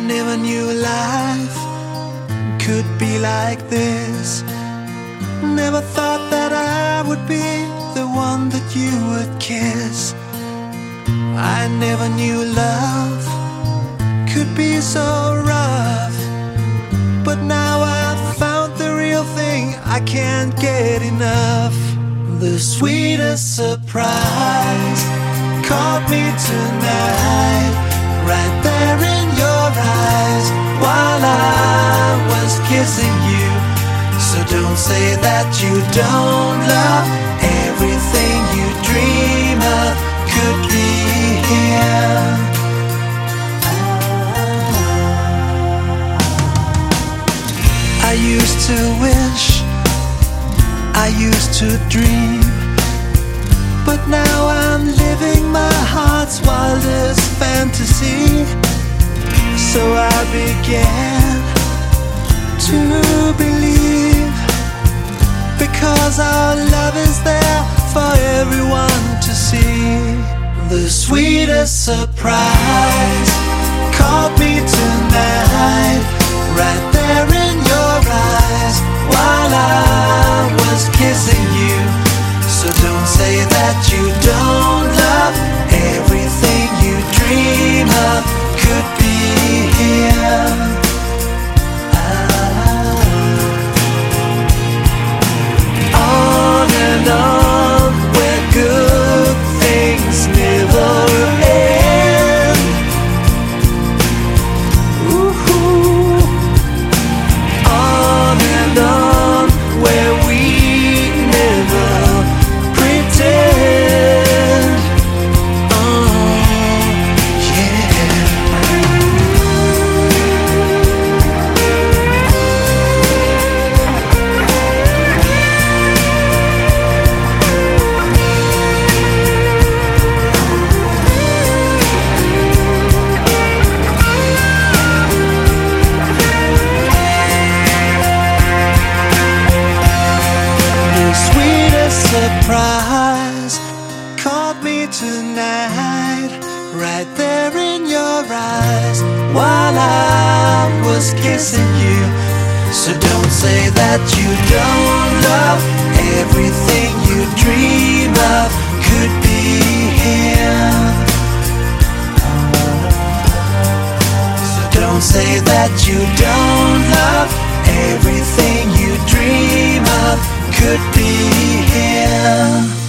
never knew life could be like this. Never thought that I would be the one that you would kiss. I never knew love could be so rough, but now I've found the real thing, I can't get enough. The sweetest surprise caught me tonight, right there in your eyes, while I was kissing you. So don't say that you don't love. Everything you dream of could be here. I used to wish, I used to dream, but now I'm living my heart's wildest fantasy. So I began to believe, because our love is there for everyone to see. The sweetest surprise caught me tonight, right there in your eyes, while I was kissing you. So don't say that you don't love. Everything you dream of could be here. On and on, where good things never end. Ooh. On and on, where we never pretend. Oh, yeah. The sweetest surprise caught me tonight, right there in your eyes, while I was kissing you. So don't say that you don't love. Everything you dream of could be here. So don't say that you don't love. Everything you dream of could be here.